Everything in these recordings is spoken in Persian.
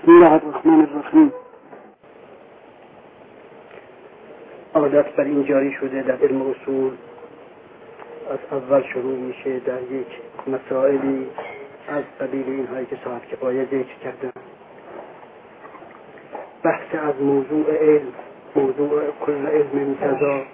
بسم الله الرحمن الرحیم. عادت بر این جاری شده در علم اصول از اول شروع میشه در یک مسائلی از قبیل اینهایی که صاحب کفایه ذکر کردن، بحث از موضوع علم، موضوع کل علم متضاد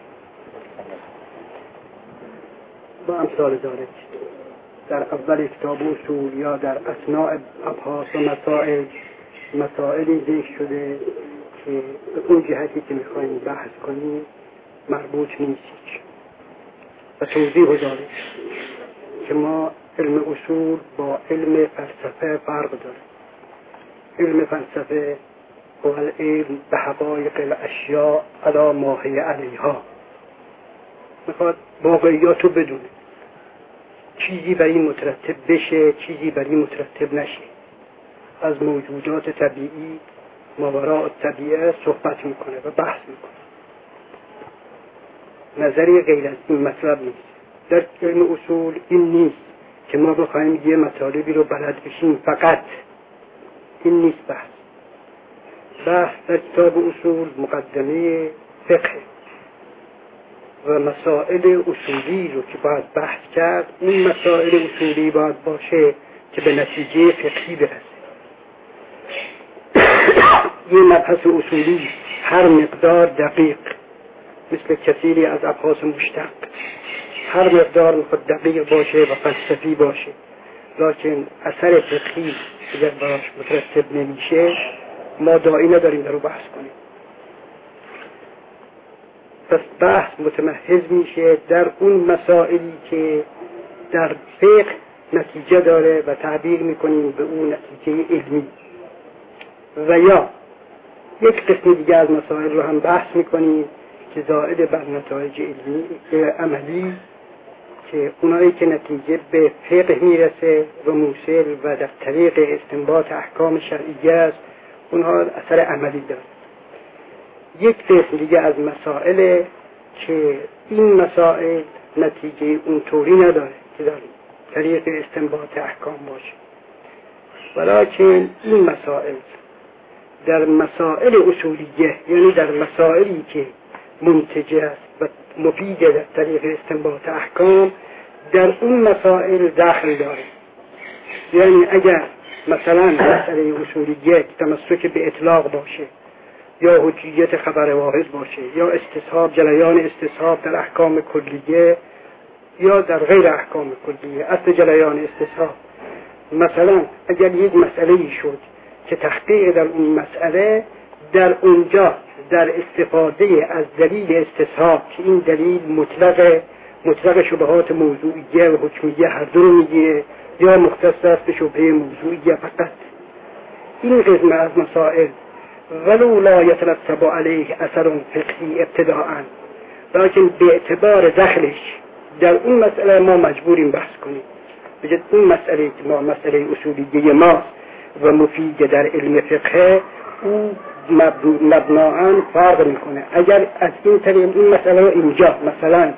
با امثال ذالک در اول کتاب اصول یا در اثناء ابحاث و مسائلی ذکر شده که به اون جهتی که میخواییم بحث کنیم مربوط نیست و توضیح داره که ما علم اصول با علم فلسفه فرق داره. علم فلسفه هو العلم به حقایق الاشیاء علی ما هی علیها، میخواد واقعیات رو بدونه، چیزی بر این مترتب بشه چیزی بر این مترتب نشه. از موجودات طبیعی ماوراء الطبیعه صحبت میکنه و بحث میکنه. نظری غیر از این مطلب نیست. در علم اصول این نیست که ما بخوایم یه مطالبی رو بلد بشیم، فقط این نیست. بحث در کتاب اصول مقدمه فقه و مسائل اصولی رو که باید بحث کرد، این مسائل اصولی باید باشه که به نتیجه فقهی برسه. یه مبحث اصولی هر مقدار دقیق، مثل کثیری از ابحاث مشتق، هر مقدار میخواد دقیق باشه و فلسفی باشه، لکن اثر فقهی اگر براش مترتب نمیشه ما داعی نداریم در رو بحث کنیم. پس بحث متمحض میشه در اون مسائلی که در فقه نتیجه داره و تعبیر میکنیم به اون نتیجه علمی، و یا یک قسم دیگه از مسائل رو هم بحث میکنیم که زائد بر نتایج علمی عملی، که اونایی که نتیجه به فقه میرسه و موصل و در طریق استنباط احکام شرعیه است، اونها اثر عملی داره. یک قسم دیگه از مسائل که این مسائل نتیجه اونطوری نداره که در طریق استنباط احکام باشه، ولیکن این مسائل در مسائل اصولیه، یعنی در مسائلی که منتجه است و مفیده در طریق استنباط احکام، در اون مسائل داخل داره. یعنی اگر مثلا مسئله اصولیه تمسک به اطلاق باشه، یا حجیت خبر واحد باشه، یا استصحاب، جریان استصحاب در احکام کلیه یا در غیر احکام کلیه، اصل جریان استصحاب، مثلا اگر یک مسئله شد که تحقیق در اون مسئله، در اونجا در استفاده از دلیل استصحاب که این دلیل مطلق شبهات موضوعیه و حکمیه هر دو رو میگیره، یا مختص است به شبهه موضوعیه فقط، این قسم از مسائل ولو لا یترتب علیه اثر فقهی ابتداءً، لیکن به اعتبار دخلش در اون مسئله ما مجبوریم بحث کنیم. بجد اون مسئله که ما مسئله اصولیه ما و مفید در علم فقه، او مبناً فرق میکنه. اگر از این طریق این مسئله رو اینجا مثلا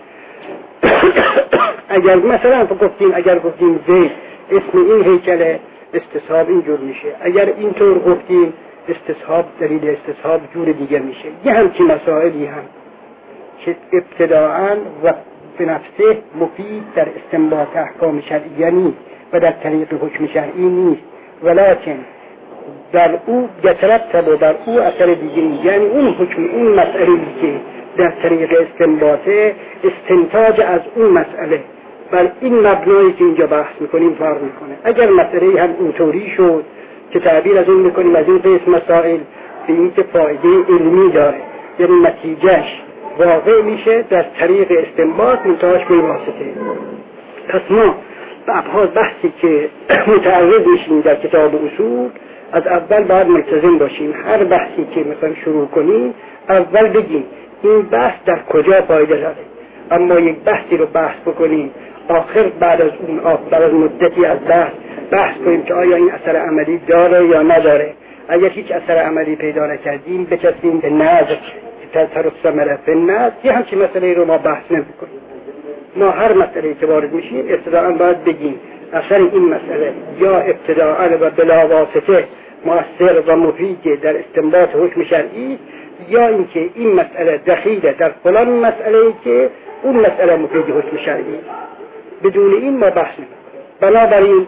اگر گفتیم زید اسم این هیکل استصحاب اینجور میشه، اگر اینطور گفتیم استصحاب دلیل استصحاب جور دیگه میشه. یه همچین مسائلی هم که ابتداءً و به نفسه مفید در استنباط احکام شرعیه نیست و در طریق حکم شرعی نیست، ولیکن در او یترتب و در او اثر دیگه، یعنی اون حکم اون مسئله‌ای که در طریق استنباطه، استنتاج از اون مسئله بر این مبنایی که اینجا بحث میکنیم فرق میکنه. اگر مسئله هم اینطوری شد که تعبیر از اون میکنیم از این قسم مسائل به این که فایده علمی داره، یعنی نتیجهش واقع میشه در طریق استنباط منتهاش به واسطه. پس ما به ابحاث بحثی که متعرض میشیم در کتاب اصول، از اول باید ملتزم باشیم. هر بحثی که میخوایم شروع کنیم اول بگیم این بحث در کجا فایده داره. اما یک بحثی رو بحث بکنیم آخر بعد از مدتی از بحث کنیم که آیا این اثر عملی داره یا نداره. اگر هیچ اثر عملی پیدا نکردیم بچسبیم به نظر تطرف ثمره فی النظر، یه همچین مسئله رو ما بحث نمی‌کنیم. ما هر مسئله که وارد میشیم ابتداءً باید بگیم اثر این مسئله یا ابتداءً و بلا واسطه مؤثر و مفید در استنباط حکم شرعی، یا اینکه این مسئله دخیله در فلان مسئله که اون مسئله مفید حکم شرعی. بدون این ما بحث نمی‌کنیم.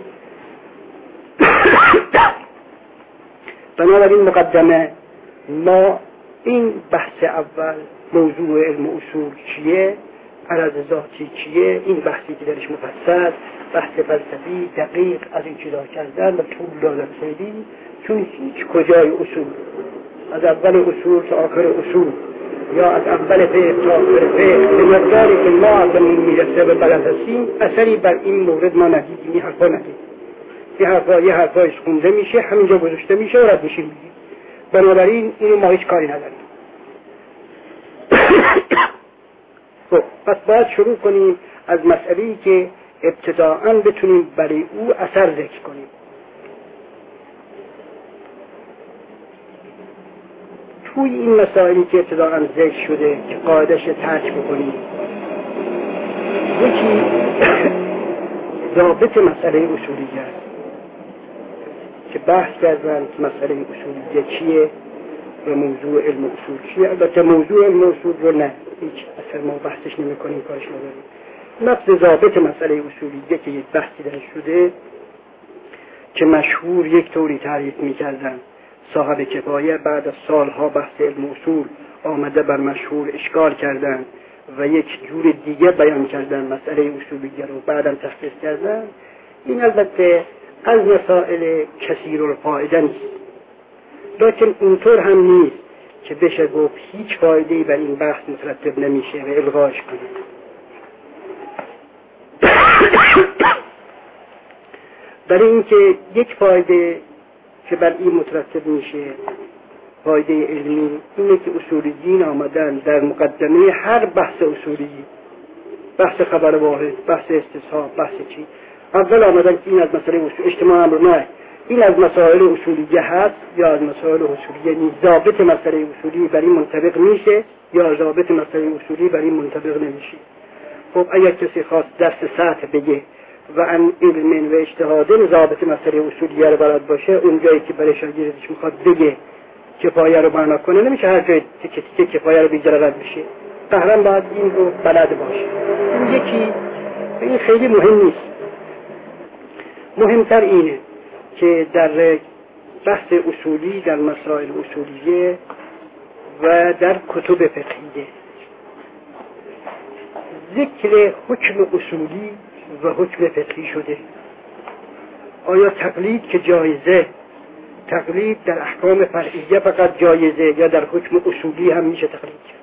بنابراین مقدمه ما این بحث اول موضوع علم اصول چیه، عرض ذاتی چیه، این بحثی که درش مفصل بحث فلسفی دقیق از این چیزا کردن و طول دادن خیلی، چون هیچ کجای اصول از اول اصول تا آخر اصول یا از اول فقه تا آخر فقه به مقداری که ما عقلمون میرسه به بلد هستیم اثری بر این مورد ما ندیدیم. این حرفا ندیدیم. یه حرفایش خونده میشه، همینجا گذاشته میشه و رد میشه. بنابراین اینو ما هیچ کاری نداریم. خب پس باید شروع کنیم از مسئله‌ای که ابتداءً بتونیم برای او اثر ذکر کنیم. توی این مسائلی که ابتداءً ذکر شده که قاعدش ترک بکنیم، یکی ضابط مسئله اصولیه است که بحث کردن که مسئله اصولیه چیه و موضوع علم اصول چیه. البته موضوع علم اصول رو نه، هیچ اصلا ما بحثش نمی کنیم، کارش نداریم. لفظ ضابط مسئله اصولیه که یک بحثی درش شده که مشهور یک طوری تعریف می‌کردن صاحب کفایه، بعد از سالها بحث علم اصول آمده بر مشهور اشکال کردن و یک جور دیگه بیان کردن مسئله اصولیه رو، بعدم تخصیص کردن. این البته از مسائل کثیر الفایده نیست، لیکن اونطور هم نیست که بشه گفت هیچ فایده‌ای بر این بحث مترتب نمیشه و الغاش کنید. برای اینکه یک فایده که بر این مترتب میشه، فایده علمی، اینه که اصولیین آمدن در مقدمه هر بحث اصولی، بحث خبر واحد، بحث استصحاب، بحث چی، اول آمدن که این از مسئله اصول اجتماع امر نه، این از مسائل اصولیه هست یا از مسائل اصولیه نیست. ضابط مسئله اصولی بر این منطبق میشه یا ضابط مسئله اصولی بر این منطبق نمیشه. خب اگر کسی خواست درس سطح بگه و ان علم و اجتهاد ضابط مسئله اصولیه رو بلد باشه، اون جایی که برای شاگردش میخواد بگه کفایه رو معنا کنه، نمیشه هر جای که کفایه رو بیجره رد بشه. قهرن باید این رو بلد باشه. این یکی، این خیلی مهم نیست. مهمتر اینه که در بحث اصولی، در مسائل اصولیه و در کتب فقهیه ذکر حکم اصولی و حکم فقهی شده. آیا تقلید که جایزه، تقلید در احکام فرعیه فقط جایزه یا در حکم اصولی هم میشه تقلید کرد؟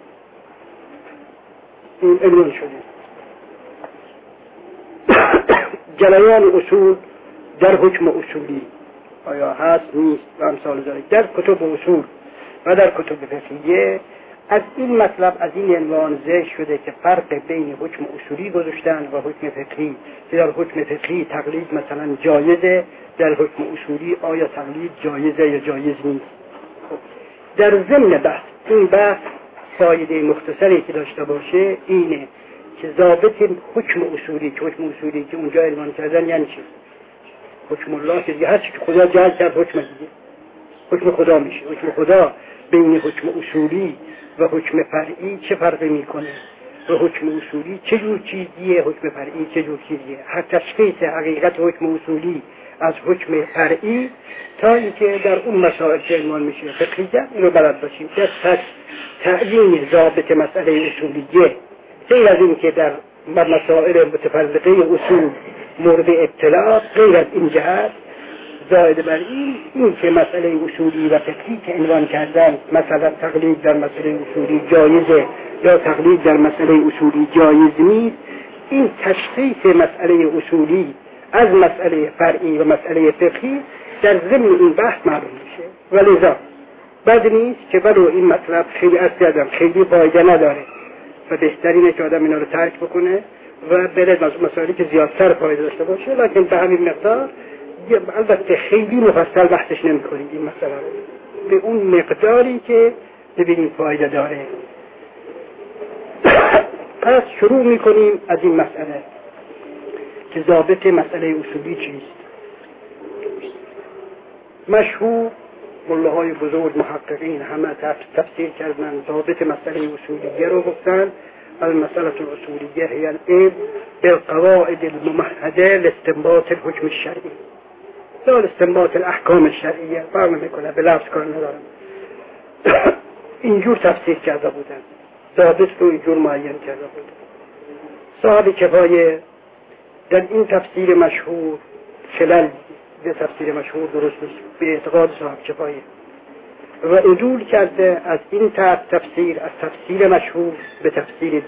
این عنوان شده. جریان اصول در حکم اصولی آیا هست نیست و امثال ذلک. در کتب اصول و در کتب فقهیه از این مطلب، از این عنوان ذکر شده که فرق بین حکم اصولی گذاشتن و حکم فقهی، که در حکم فقهی تقلید مثلا جایزه، در حکم اصولی آیا تقلید جایزه یا جایز نیست. در ضمن بحث، این بحث فایده مختصری که داشته باشه اینه که ضابط حکم اصولی، که حکم اصولی که اونجا عنوان کردن یعنی چی؟ حکم الله که هر چی که خدا جعل کرد حکم دیگه، حکم خدا میشه. حکم خدا بین حکم اصولی و حکم فرعی چه فرقی میکنه و حکم اصولی چه جور چیزیه، حکم فرعی چه جور چیزیه. هر تشخیص حقیقت حکم اصولی از حکم فرعی تا اینکه در اون مسائل که عنوان میشه فقهیه اینو بلد باشیم. پس تعیین ضابط مسئله اصولیه غیر از این که در مسائل متفرقه اصول مورد اطلاع، غیر از این جهت زائد بر این که مسئله اصولی و فقهی که عنوان کردن، مثلا تقلید در مسئله اصولی جایزه یا تقلید در مسئله اصولی جایز نیست، این تشخیص مسئله اصولی از مسئله فرعی و مسئله فقهی در ضمن این بحث معلوم میشه. ولذا بد نیست که ولو این مطلب خیلی خیلی فایده نداره و بهترینه که آدم اینا رو ترک بکنه و بره مسائلی که زیادتر فایده داشته باشه، لکن به همین مقدار البته خیلی مفصل بحثش نمی کنیم این مسئله رو، به اون مقداری که ببینیم فایده داره. پس شروع می کنیم از این مسئله که ضابط مسئله اصولی چیست. مشهور ملاهای بزرگ محققین همه تفسیر کردن، ضابط مسئله اصولیه رو گفتن. المسألة الأصولية هي العلم بالقواعد الممهدة لاستنباط الحكم الشرعي لا لاستنباط الأحكام الشرعية. فرق میکنه، به لفظ کار ندارم. اینجور تفسیر کرده بودن، ضابط رو اینجور معین کرده بودن. صاحب کفایه در این تفسیر مشهور خلل به تفسیر مشهور درست نیست به اعتقاد صاحب کفایه و عدول کرده از این تفسیر، از تفسیر مشهور به تفسیر دیگه.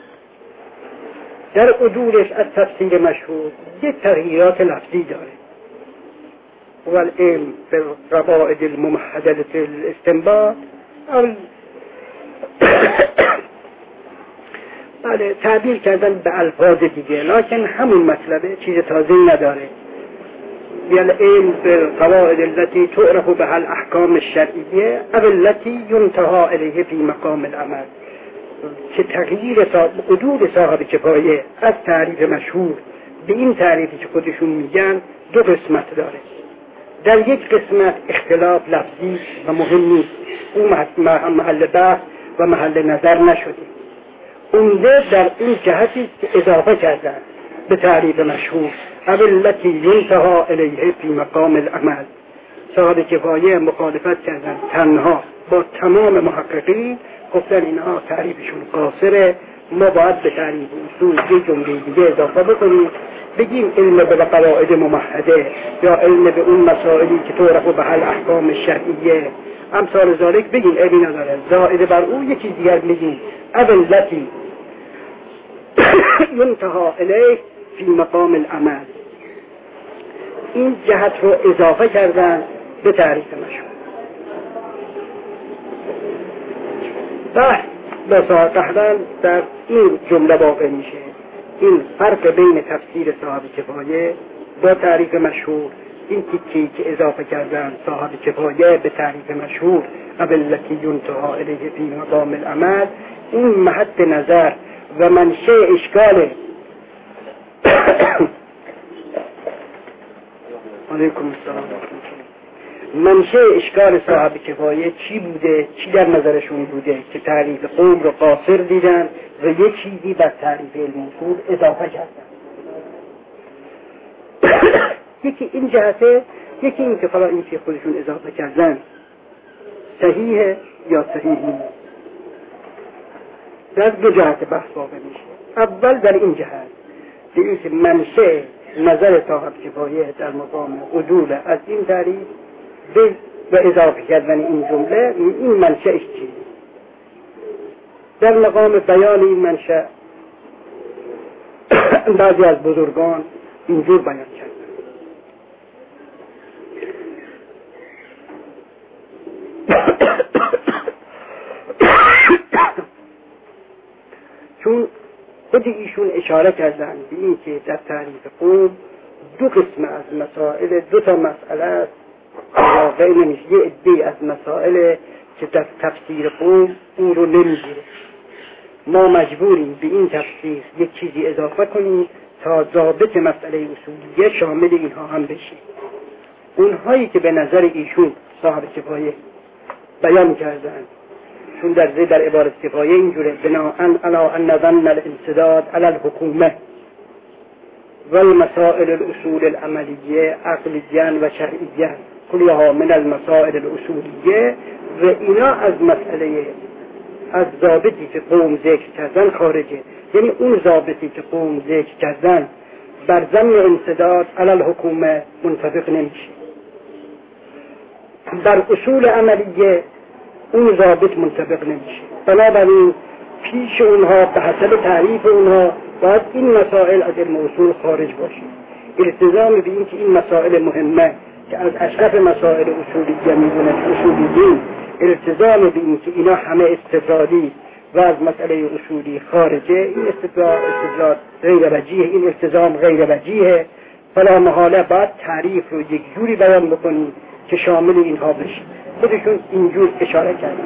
در عدولش از تفسیر مشهور یک تغییرات لفظی داره. والعلم بالقواعد الممهدة للاستنباط بله تعبیر کردن به الفاظ دیگه، لکن همون مطلبه، چیز تازه‌ای نداره. والعلم بالقواعد التي تعرف بها الأحكام الشرعية أو التي ينتهى إليه في مقام العمل. که تغییر عدول صاحب کفایه از تعریف مشهور به این تعریفی که خودشون میگن دو قسمت داره. در یک قسمت اختلاف لفظی و مهم نیست، اون محل بحث و محل نظر نشده. اونده در این جهتی که اضافه کردن به تعریف مشهور او التي ينتهى الیه فی مقام العمل. صاحب کفایه مخالفت کردن تنها با تمام محققین، گفتن اینها تعریفشون قاصره، ما باید به تعریف اصول یک جمله دیگه اضافه بکنیم، بگیم علم به قواعد ممهده یا علم به اون مسائلی که تعرف به الاحکام الشرعیه امثال ذالک، بگیم عیبی نداره. زائد بر اون یکی دیگر بگیم او التي ينتهى الیه فی مقام العمل. این جهت رو اضافه کردن به تعریف مشهور. بحث قهرن در این جمله واقع میشه. این فرق بین تفسیر صاحب کفایه با تعریف مشهور، این تیکی که اضافه کردن صاحب کفایه به تعریف مشهور او التي ينتهى الیه فی مقام العمل، این محط نظر و منشأ اشکاله. علیکم السلام. منشأ اشکال صاحب کفایه چی بوده؟ چی در نظرشون بوده که تعریف قوم رو قاصر دیدن و یک چیزی بر تعریف علم اصول اضافه کردن؟ یکی این جهته، یکی این که فلا این که خودشون اضافه کردن صحیحه یا صحیح نیست. در دو جهت بحث واقع میشه. اول در این جهت که این که منشأ نظر صاحب کفایه در مقام عدول از این تعریف و اضافه کردن این جمله، این منشأش چیه؟ در مقام بیان این منشأ بعضی از بزرگان اینجور بیان کردن. چون خود ایشون اشاره کردن به این که در تعریف قوم دو قسم از مسائل، دو تا مسئله است واقع نمیشه. یه عده‌ای از مسائل که در تفسیر قوم اون رو نمیگیره. ما مجبوریم به این تفسیر یک چیزی اضافه کنیم تا ضابط مسئله اصولیه شامل اینها هم بشه. اونهایی که به نظر ایشون صاحب کفایه بیان کردن، چون در عبارت کفایه اینجوره: بناءً علی ان ظن الانسداد علی الحکومه والمسائل الاصول العملیه عقلیاً و شرعیاً کلیها من المسائل الاصولیه. و اینا از مسئله، از ضابطی که قوم ذکر کردن خارجه. یعنی اون ضابطی که قوم ذکر کردن بر ظن انسداد علی الحکومه منطبق نمیشه. بر اصول عملیه اون ضابط منطبق نمیشه. بنابراین پیش اونها به حسب تعریف اونها باید این مسائل از علم اصول خارج باشه. التزام به این که این مسائل مهمه که از اشرف مسائل اصولیه میدونه اصولیین، التزام به این که اینا همه استدلالی و از مسئله اصولی خارجه، این استدلال غیر وجیه، این التزام غیر وجیه. فلا محاله باید تعریف رو یک جوری بیان بکنیم که شامل اینها بشه. خودشون اینجور اشاره کردن.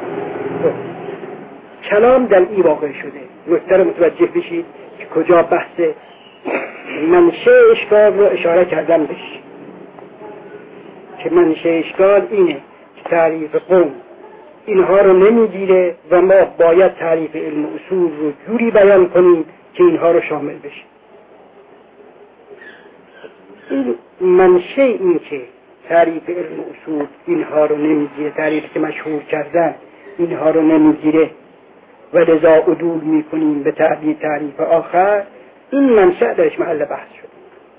کلام در این واقع شده. نکته رو متوجه بشید که کجا بحث منشأ اشکال رو اشاره کردن بشه. که منشه اشکال اینه که تعریف قوم اینها رو نمیگیره و ما باید تعریف علم اصول رو جوری بیان کنیم که اینها رو شامل بشه. این منشه این که تعریف علم اصول اینها رو نمیگیره، تعریفی که مشهور کردن اینها رو نمیگیره و لذا عدول میکنیم به تعریف آخر، این منشأ درش محل بحث شد.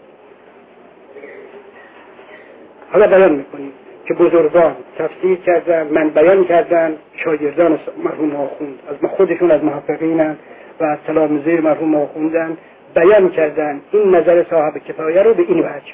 حالا بیان میکنیم که بزرگان تفسیر کردن، من بیان کردن، شاگردان مرحوم آخوند از خودشون از محققینن و از تلامذه مرحوم آخوندن بیان کردن این نظر صاحب کفایه رو به این وجه.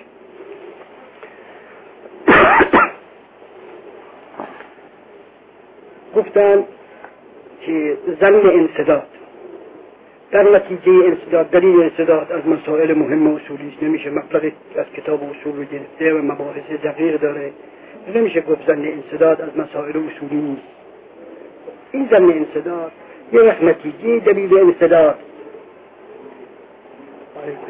گفتن که ظن انسداد در نتیجه انسداد، دلیل انسداد از مسائل مهم اصولی است، نمیشه مطلب از کتاب اصول رو گرفته و مباحث دقیق داره، نمیشه گفت ظن انسداد از مسائل اصولی نیست. این ظن انسداد یه وقت نتیجه دلیل انسداد. علیکم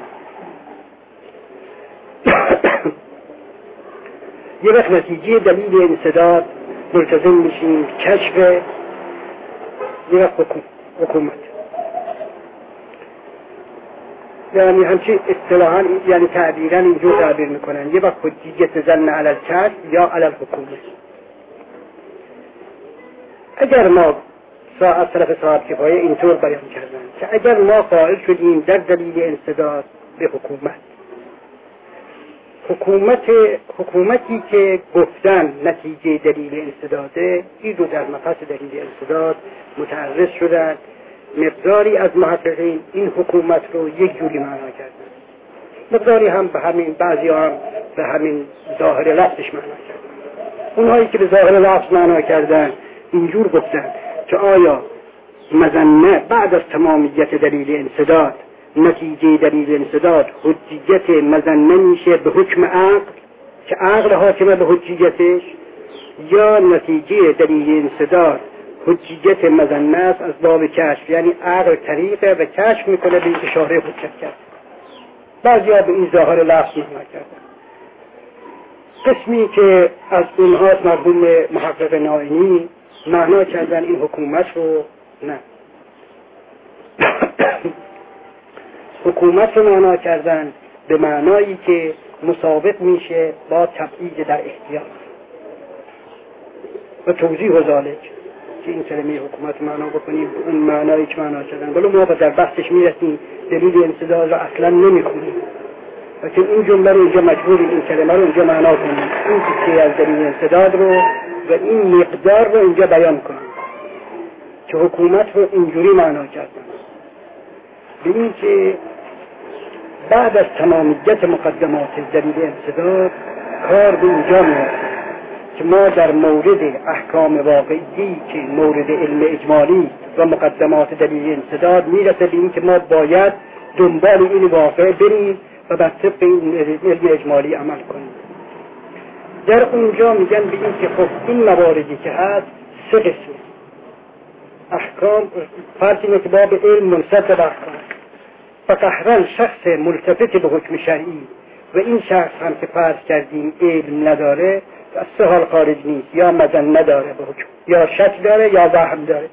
السلام. یه وقت نتیجه دلیل انسداد ملتزم میشیم کشف، یه وقت حکومت. یعنی همچین اصطلاحاً یعنی تعبیراً اینجور تعبیر میکنن، یه وقت حجیت ظن علی الکشف یا علی الحکومت. اگر ما از طرف صاحب کفایه اینطور بیان کردن که اگر ما قائل شدیم در دلیل انسداد به حکومتی که گفتن نتیجه دلیل انسداده، این رو در مقصد دلیل انسداد متعرض شدن. مقداری از محققین این حکومت رو یک جوری معنا کردن، مقداری هم به همین، بعضی هم به همین ظاهر لفظش معنا کردن. اونهایی که به ظاهر لفظ معنا کردن اینجور گفتن که آیا مظنه بعد از تمامیت دلیل انسداد، نتیجه دلیل انسداد حجیت مظنه میشه به حکم عقل که عقل حاکمه به حجیتش، یا نتیجه دلیل انسداد حجیت مظنه است از باب کشف، یعنی عقل طریقه و کشف میکنه به اینکه شارع حجت کرد. بعضی ها به این ظاهر لفظ معنا کردن. قسمی که از اونها مرحوم محقق نائینی معنا کردن این حکومت رو، نه حکومت رو معنا کردن به معنایی که مسابق میشه با تبعیض در اختیار و توضیح و ذالک که این کلمه حکومت معنا بکنیم به اون معنایی که معنا کردن. ولی ما در بحثش میرسیم دلیل انسداد رو اصلا نمیخونیم، لیکن این جمله رو اینجا مجبوریم این کلمه رو اینجا معنا کنیم، این تیکه از دلیل انسداد رو و این مقدار رو اینجا بیان کنیم که حکومت رو اینجوری معنا کردن به این که بعد از تمامیت مقدمات دلیل انسداد کار به اینجا میرسه که ما در مورد احکام واقعی که مورد علم اجمالی و مقدمات دلیل انسداد میرسه به این که ما باید دنبال این واقع بریم و بر طبق این علم اجمالی عمل کنیم. در اونجا میگن به این که خب این مواردی که هست سه قسم احکام، فرض اینه که باب علم منصب به احکام و قهرن شخص ملتفت به حکم شرعی و این شخص هم که فرض کردیم علم نداره از سه حال خارج نیست، یا مظنه داره به حکم، یا شک داره یا وهم داره،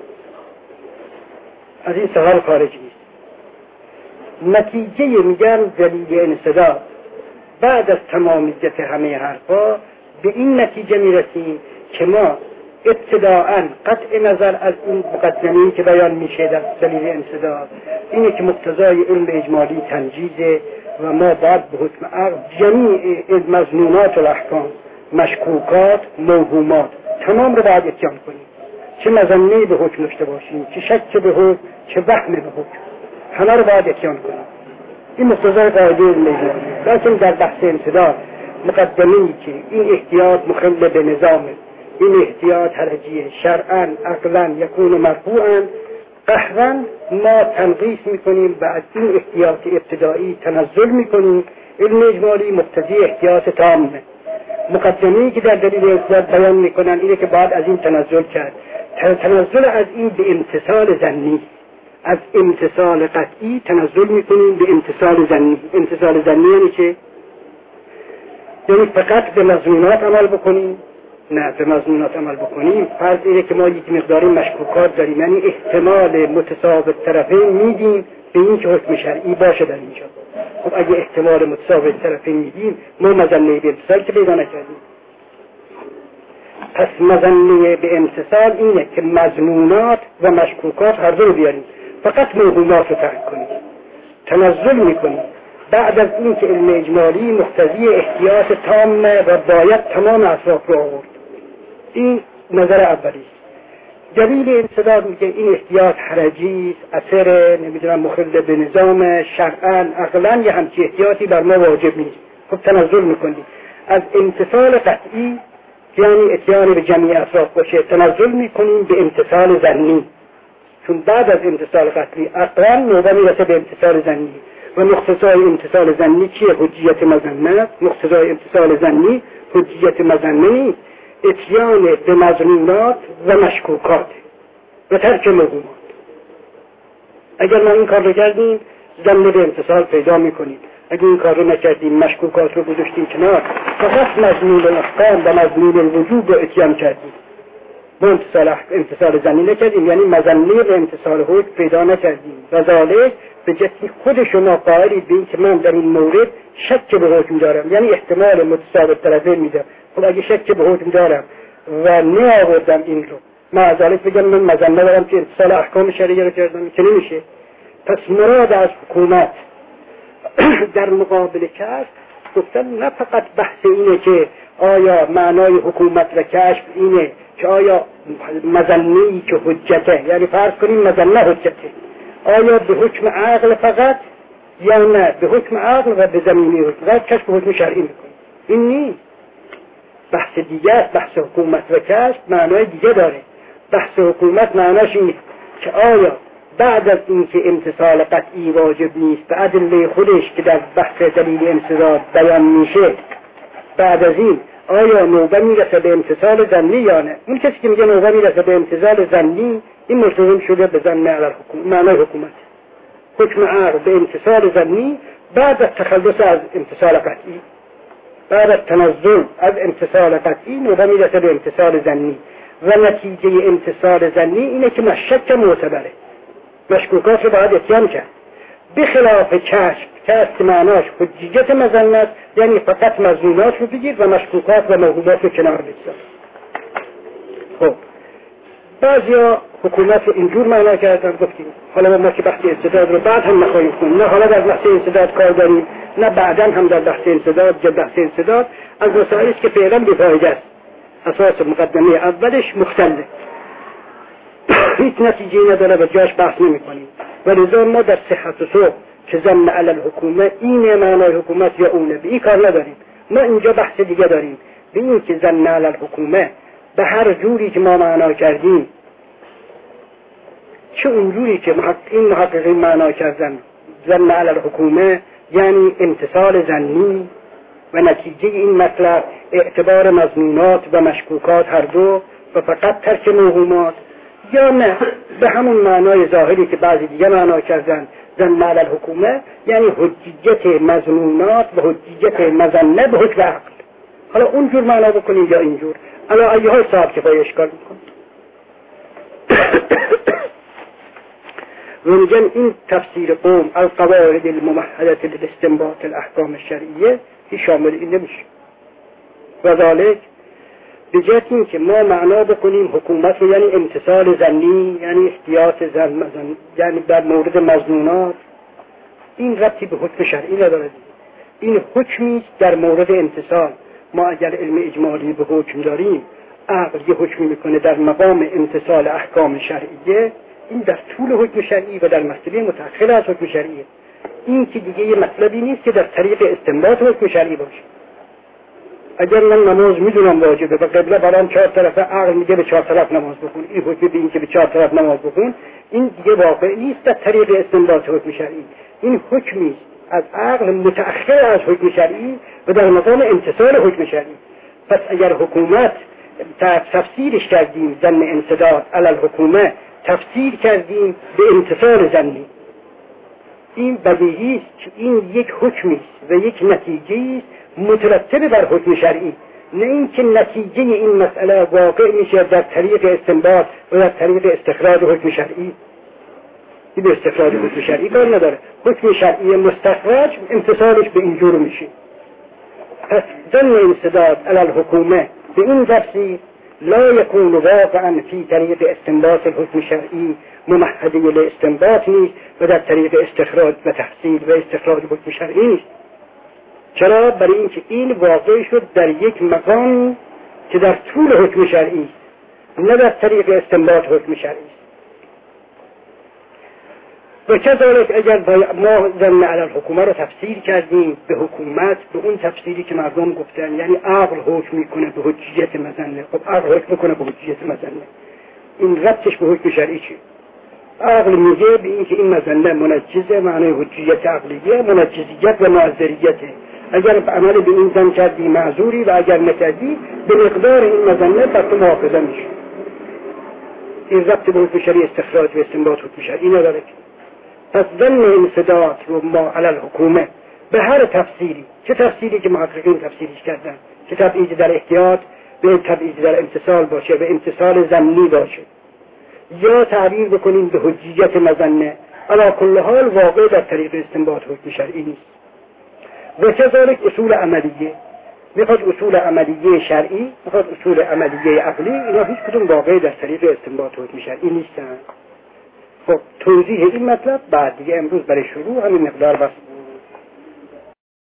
از این سه حال خارج نیست. نتیجه میگن دلیل انسداد بعد از تمامیت همه حرفا به این نتیجه میرسیم که ما ابتداءً قطع نظر از اون مقدمه‌ای که بیان میشه در دلیل انسداد اینه که مقتضای علم اجمالی تنجیزه و ما باید به حکم عقل جمیع مظنونات و احکام، مشکوکات، موهومات تمام رو باید اتیان کنیم، چه مظنه به حکم داشته باشیم، چه شک به حکم، چه وهم به حکم، همه رو باید اتیان کنیم. این مقتضای قاعده علم اجمالی. لیکن در بحث انسداد مقدمه‌ای که این احتیاط مخل به نظامه، این احتیاط حرجیه، شرعاً عقلاً یکون مرفوعاً، قهراً ما تنقیص میکنیم و از این احتیاط ابتدایی تنزل میکنیم. علم اجمالی مقتضی احتیاط تامه. مقدمه‌ای که در دلیل انسداد بیان میکنن اینه که بعد از این تنزل کرد. تنزل از این به امتصال ظنی، از امتصال قطعی تنزل میکنیم به امتصال ظنی. امتصال ظنی یعنی چه؟ یعنی فقط به مضمونات عمل بکنیم؟ نه، به مضمونات عمل بکنیم فرض اینه که ما یک مقداری مشکوکات داریم، یعنی احتمال متساوی طرفین میدیم به این که حکم شرعی باشه در اینجا. خب اگه احتمال متساوی طرفین میدیم ما مظنه به امتثال که پیدا نکردیم. پس مظنه به امتثال اینه که مظنونات و مشکوکات هر دو رو بیاریم، فقط موهومات رو ترک کنیم، تنزل میکنیم. بعد از این که علم اجمالی مقتضی احتیاط تامه و باید تمام اطراف رو آورد. این نظر اولی. دلیل انصداد میگه این احتیاط حرجی است، اثر نمیدونم مخل به نظام شرعاً عقلاً یه همچی احتیاطی بر ما واجب نیست. خب تنزل میکنیم از امتثال قطعی، یعنی اتیان به جمعی اطراف باشه، تنزل میکنیم به امتثال ظنی، چون بعد از امتثال قطعی عقلاً نوبه میرسه به امتثال ظنی. و مقتضای امتثال ظنی چیه؟ حجیت مظنه. مقتضای امتثال ظنی حجیت مظنه نیست، اتیان به مظنونات و مشکوکات و ترک موهومات. اگر ما این کار رو کردیم ظن به امتثال پیدا میکنیم، اگر این کار رو نکردیم مشکوکات رو گذاشتیم کنار، فقط مظنون الاحکام و مظنون الوجوب رو اتیان کردیم، ما امتثال ظنی نکردیم، یعنی مظنه به امتثال حکم پیدا نکردیم. و ذالک به جهتی خود شما قائلی به این که من در این مورد شک به حکم دارم، یعنی احتمال متساوی طرفین میدم. خب اگه شک به حکم دارم و نیاوردم این رو، ما از ذالک بگم من مظنه دارم که امتثال احکام شرعیه رو کردم، که نمیشه. پس مراد از حکومت در مقابل کشف گفتن نه فقط بحث اینه که آیا معنای حکومت و کشف اینه که آیا مظنه‌ای که حجته، یعنی فرض کنیم مظنه حجته، آیا به حکم عقل فقط یا نه به حکم عقل و به زمینی حکم و کشف حکم شرعی میکنه. این نیست، بحث دیگه است. بحث حکومت و کشف معنای دیگه داره. بحث حکومت معناش اینه که آیا بعد از اینکه امتثال قطعی واجب نیست به ادله خودش که در بحث دلیل انصداد بیان میشه، بعد از این آیا نوبه میرسه به امتثال ظنی یا نه؟ اون کسی که میگه نوبه میرسه به امتثال ظنی، این ملتزم شده به ظن علی الحکومت، معنای حکومت حکم عقل به امتثال ظنی بعد از تخلص از امتثال قطعی، بعد از تنزل از امتثال قطعی نوبه میرسه به امتثال ظنی. و نتیجه امتثال ظنی اینه که مشک معتبره، مشکوکات رو باید اتیان کرد، بخلاف کشف که معناش حجیت مظنه است، یعنی فقط مظنونات رو بگیر و مشکوکات و موهومات رو کنار بگذار. خب بعضیا حکومت رو اینجور معنا کردن، گفتیم حالا ما که بحث استعداد رو بعد هم نخواهیم کنیم، نه حالا در بحث استعداد کار داریم نه بعدا هم در بحث استعداد. بحث استعداد از مسائلی است که فعلا بی‌فایده است، اساس مقدمه اولش مختله، هیچ نتیجه نداره و جاش بحث نمی کنیم. ولذا ما در صحت و سوء که ظن علی الحکومه اینه معنای حکومت یا اونه، به این کار نداریم. ما اینجا بحث دیگه داریم، به این که ظن علی الحکومه به هر جوری که ما معنا کردیم، چه اونجوری که این محققین معنا کردن ظن علی الحکومه یعنی امتثال ظنی و نتیجه این مطلب اعتبار مظنونات و مشکوکات هر دو و فقط ترک موهومات، یا نه به همون معنای ظاهری که بعضی دیگه معنا کردن ظن علی الحکومه یعنی حجیت مظنونات و حجیت مظنه به حکم عقل. حالا اونجور معنا بکنیم یا اینجور، الا ایها صاحب کفایه اشکال میکنه. و میگن این تفسیر قوم القواعد الممهدة لاستنباط الاحکام الشرعیه که شامل این نمیشه. و ذالک به جهت این که ما معنا بکنیم حکومت رو یعنی امتثال ظنی، یعنی احتیاط ظن، یعنی در مورد مظنونات، این ربطی به حکم شرعی نداره. این حکمی در مورد امتثال. ما اگر علم اجمالی به حکم داریم، عقل یه حکمی میکنه در مقام امتثال احکام شرعیه، این در طول حکم شرعی و در مسئله متأخر از حکم شرعیه. این که دیگه یه مطلبی نیست که در طریق استنباط حکم شرعی باشه. اگر من نماز میدونم واجبه و قبله برام 4 طرفه، عقل میگه به 4 طرف نماز بخون، این حکم به این که به 4 طرف نماز بخون، این دیگه واقعی نیست در طریق استنباط حکم شرعی. این حکمی از عقل متأخر از حکم شرعی و در مقام امتثال حکم شرعی. پس اگر حکومت تفسیرش کردیم ظن انصداد علی الحکومه، تفسیر کردیم به امتثال ظنی، این بدیهی است که این یک حکمی است و یک نتیجه است مترتب بر حکم شرعی، نه اینکه نتیجه این مسئله واقع میشه در طریق استنباط و در طریق استخراج حکم شرعی. این به استخراج حکم شرعی کار نداره. حکم شرعی مستخرج امتصالش به اینجور میشه. پس ظن انسداد علی الحکومه به این تفسیر لا يكون واقعا في طریق استنباط الحکم شرعی ممهده لاستنباط نیست و در طریق استخراج و تحصیل و استخراج حکم شرعی نیست. چرا؟ برای اینکه این واقع شد در یک مقام که در طول حکم شرعی است، نه در طریق استنباط حکم شرعی است. و کذالک اگر ما ظن علی الحکومه رو تفسیر کردیم به حکومت، به اون تفسیری که مردم گفتن، یعنی عقل حکم میکنه به حجیت مظنه. خب عقل حکم میکنه به حجیت مظنه، این ربطش به حکم شرعی چیه؟ عقل میگه به این که این مظنه منجزه، معنی حجیت عقلیه منجزیت و معذریته. اگر عمل به این ظن کردی معذوری و اگر نکردی به مقدار این مظنه بر تو مؤاخذه میشه. این ربط به حکم شرعی استخراج و استنباط حکم شرعی نداره. پس ظن انسداد رو ما علی الحکومه به هر تفسیری، چه تفسیری که محققین تفسیرش کردن، که تبعیض در احتیاط به تبعیض در امتصال باشه، به امتصال ضمنی باشه، یا تعبیر بکنیم به حجیت مظنه، علی کل حال واقع در طریق استنباط حکم شرعی نیست. و کذالک اصول عملیه، میخواد اصول عملیه شرعی، میخواد اصول عملیه عقلی، اینا هیچ کدوم واقع در طریق استنباط حکم شرعی نیستن. خب توضیح این مطلب بعد دیگه امروز برای شروع همین مقدار بس.